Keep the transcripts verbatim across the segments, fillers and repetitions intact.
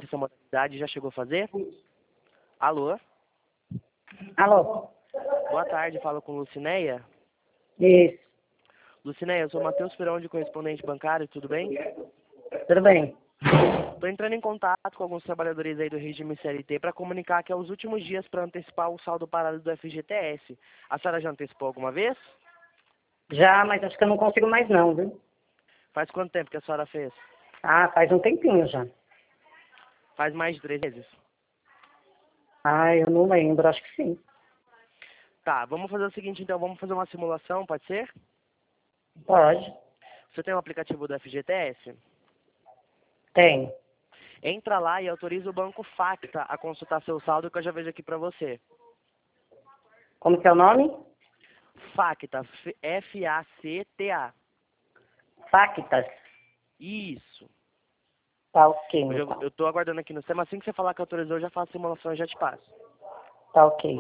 essa modalidade, já chegou a fazer? Alô? Alô? Boa tarde, falo com Lucinéia. Isso, Lucinéia, eu sou Matheus Ferão, de correspondente bancário, tudo bem? tudo bem. Estou entrando em contato com alguns trabalhadores aí do regime C L T para comunicar que é os últimos dias para antecipar o saldo parado do F G T S. A senhora já antecipou alguma vez? Já, mas acho que eu não consigo mais não, viu? Faz quanto tempo que a senhora fez? Ah, faz um tempinho já. Faz mais de três meses? Ah, eu não lembro, acho que sim. Tá, vamos fazer o seguinte então, vamos fazer uma simulação, pode ser? Pode. Você tem o aplicativo do F G T S? Tem. Entra lá e autoriza o Banco Facta a consultar seu saldo, que eu já vejo aqui para você. Como que é o nome? Facta, F A C T A. Factas. Isso. Tá ok, Eu, já- então. eu tô aguardando aqui no sistema, assim que você falar que autorizou, eu já faço a simulação e já te passo. Tá ok.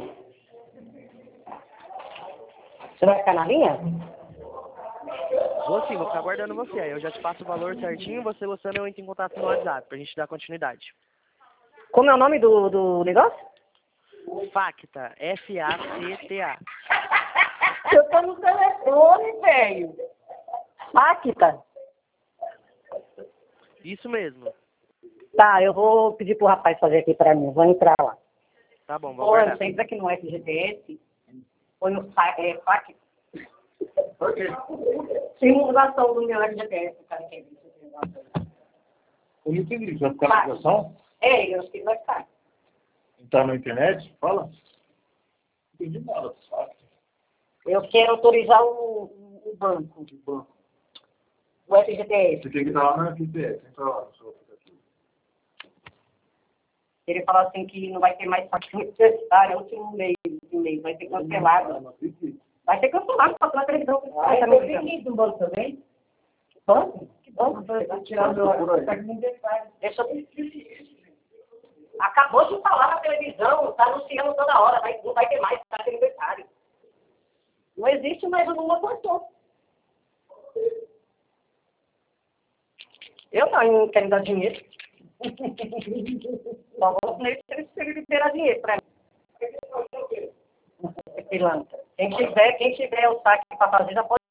Você vai ficar na linha? Vou sim, vou ficar aguardando você. Aí eu já te passo o valor certinho, você gostando, eu entro em contato no WhatsApp, pra gente dar continuidade. Como é o nome do, do negócio? Facta, F A C T A. Eu tô no telefone, velho. Facta. Isso mesmo. Tá, eu vou pedir pro rapaz fazer aqui pra mim. Vou entrar lá. Tá bom, vou Ô, aguardar. você entra aqui no F G T S, põe no fa- é, Facta. Simulação do meu F G T S, cara, que é isso. Eu não entendi. Vai ficar na ligação? É, eu acho que vai ficar. Tá na internet? Fala. Não entendi nada, sabe? Eu quero autorizar o, o banco, Que banco. o F G T S. Você tem que estar lá na F T S. Entra lá no seu aplicativo. Ele falou assim que não vai ter mais saque necessário, é o último mês, mês, vai ser cancelado. Vai ser cancelado, passou na televisão. Ah, eu vi do banco também. Que banco? Que banco? Vai tirar meu... Deixa eu... Acabou de falar na televisão, está anunciando toda hora, vai, não vai ter mais saque aniversário. Não existe, mas o Lula cortou. Eu não quero dar dinheiro. Só vou nele se ele liberar dinheiro para mim. Pilantra. Quem tiver, quem tiver o saque para fazer, já pode.